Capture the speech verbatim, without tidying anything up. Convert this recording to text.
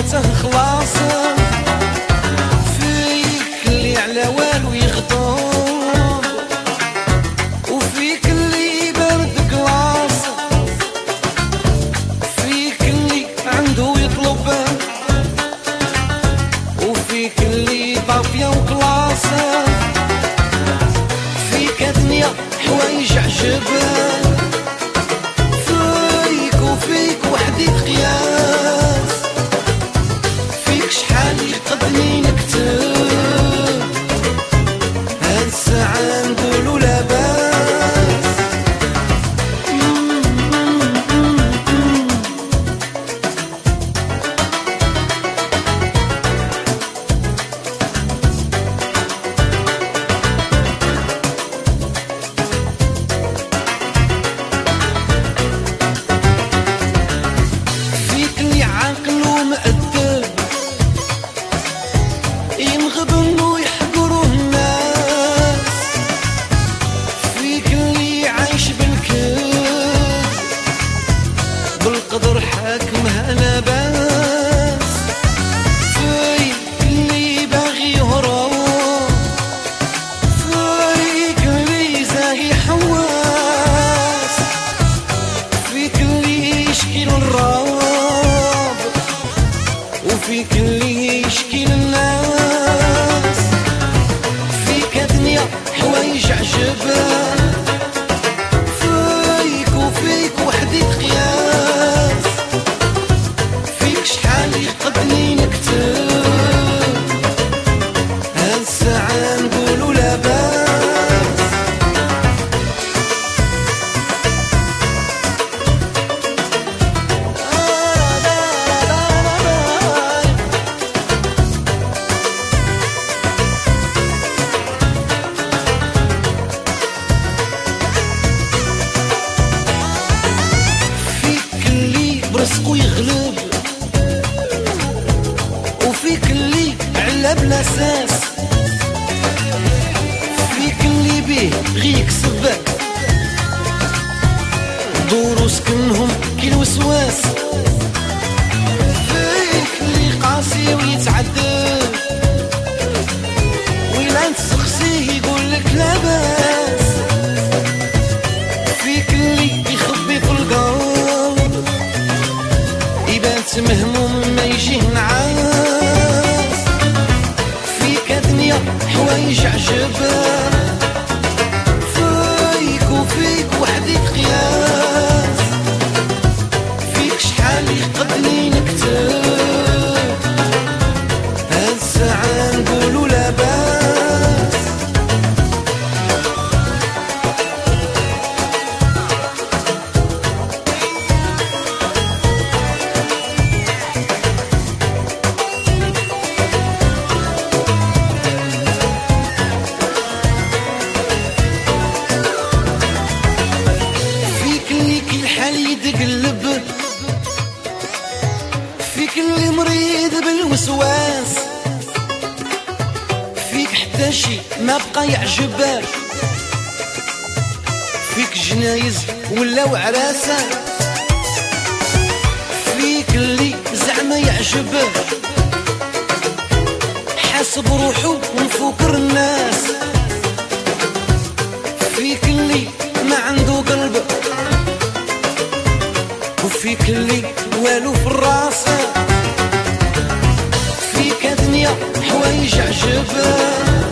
جواته خلاص، فيك اللي على والو يغضب، وفيك اللي برد كلاص، فيك اللي عنده يطلب، وفيك اللي طافية وكلاص، فيك دنيا حوايج عجبان، فيك وفيك وحدي قياس، فيك شحال يقدني نكتب، هاد الساعة نقولو لاباس. فيك اللي عاقل ومؤدب، ينغب انه يحقروه الناس، فيك اللي عايش بالكذب، بالقدر حاكمها لاباس، فيك اللي باغي يهرب، فيك اللي زاهي حواس، فيك اللي يشكي للراب، وفيك اللي يشكي للناس، فيك دنيا حوايج عجبان، فيك وفيك وحدي قياس، فيك شحال يقدني نكتب، هاد الساعة نقولو لاباس. فيك اللي برزقو يغلب، وفيك اللي علا بلا ساس، فيك اللي بيه غي يكسب، دورو سكنهم كي الوسواس، فيك اللي قاسي ويتعذب، ويلا تسخسيه يقولك لاباس، فيك اللي يخبي في القلب، يبات مهموم ما يجيه نعاس، فيك دنيا حوايج عجبان، فيك وفيك وحدي قياس، فيك شحال يقدني نكتب، هاد الساعة نقولو لاباس. فيك اللي كي الحال يتقلب، فيك اللي مريض بالوسواس، فيك حتى شي ما بقى يعجبه، فيك جنايز ولاو عراسه، فيك اللي زعما يعجبه، حاسب روحو ومفكر الناس، فيك اللي ما عنده قلب، وفيك اللي والو في الراس، فيك دنيا حوايج عجبان،